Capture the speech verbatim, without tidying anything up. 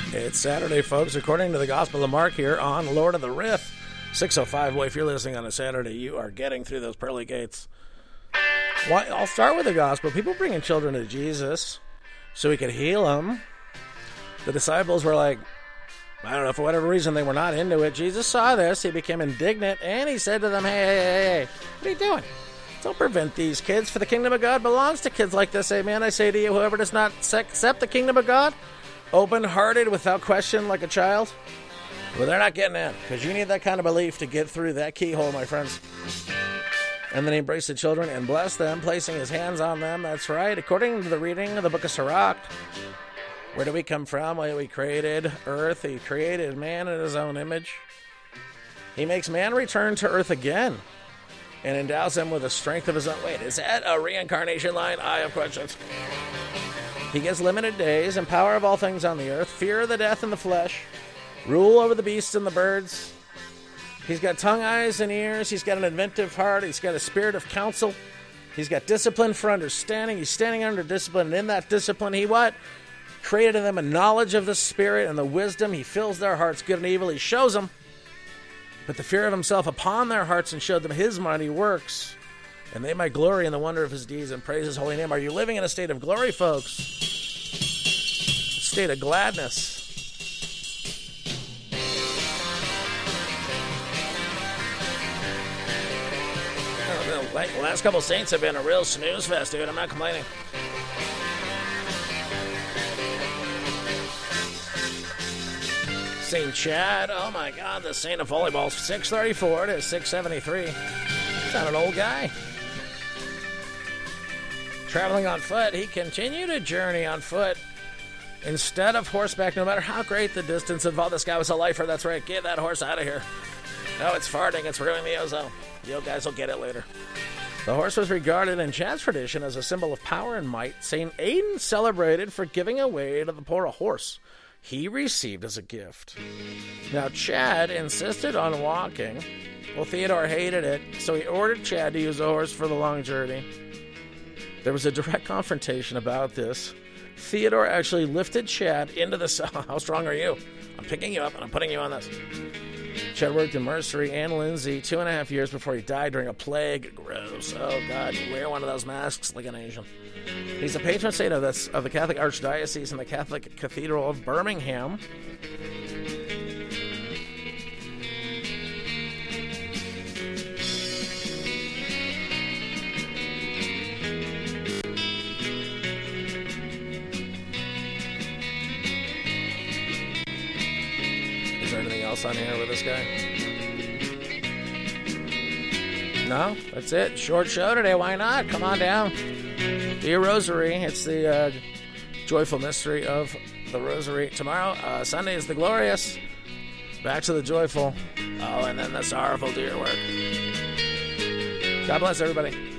It's Saturday, folks, according to the Gospel of Mark here on Lord of the Riff. six oh five, boy, if you're listening on a Saturday, you are getting through those pearly gates. Well, I'll start with the Gospel. People bringing children to Jesus so he could heal them. The disciples were like, I don't know, for whatever reason, they were not into it. Jesus saw this, he became indignant, and he said to them, hey, hey, hey, hey, what are you doing? Don't prevent these kids, for the kingdom of God belongs to kids like this. Amen. I say to you, whoever does not accept the kingdom of God, open-hearted, without question, like a child, well, they're not getting in, because you need that kind of belief to get through that keyhole, my friends. And then he embraced the children and blessed them, placing his hands on them. That's right. According to the reading of the book of Sirach, where do we come from? Well, we created earth. He created man in his own image. He makes man return to earth again and endows him with the strength of his own. Wait, is that a reincarnation line? I have questions. He gives limited days and power of all things on the earth, fear of the death in the flesh, rule over the beasts and the birds. He's got tongue, eyes, and ears. He's got an inventive heart. He's got a spirit of counsel. He's got discipline for understanding. He's standing under discipline, and in that discipline, he what? Created in them a knowledge of the Spirit and the wisdom. He fills their hearts good and evil. He shows them, but the fear of himself upon their hearts, and showed them his mighty works, and they might glory in the wonder of his deeds and praise his holy name. Are you living in a state of glory, folks? A state of gladness. The last couple saints have been a real snooze fest, dude. I'm not complaining. Saint Chad, oh my God, the Saint of Volleyball, six thirty-four to six seventy-three. He's not an old guy. Traveling on foot, he continued a journey on foot instead of horseback, no matter how great the distance involved. This guy was a lifer, that's right. Get that horse out of here. No, it's farting, it's ruining the ozone. You guys will get it later. The horse was regarded in Chad's tradition as a symbol of power and might. Saint Aidan celebrated for giving away to the poor a horse he received as a gift. Now, Chad insisted on walking. Well, Theodore hated it, so he ordered Chad to use a horse for the long journey. There was a direct confrontation about this. Theodore actually lifted Chad into the saddle. How strong are you? I'm picking you up and I'm putting you on this. Chad worked in Mercery and Lindsay two and a half years before he died during a plague. Gross. Oh, God. You wear one of those masks like an Asian. He's a patron saint of, this, of the Catholic Archdiocese and the Catholic Cathedral of Birmingham. Is there anything else on here with this guy? No? That's it. Short show today. Why not? Come on down. Do your rosary. It's the uh, joyful mystery of the rosary. Tomorrow, uh, Sunday is the glorious. Back to the joyful. Oh, and then the sorrowful. Do your work. God bless everybody.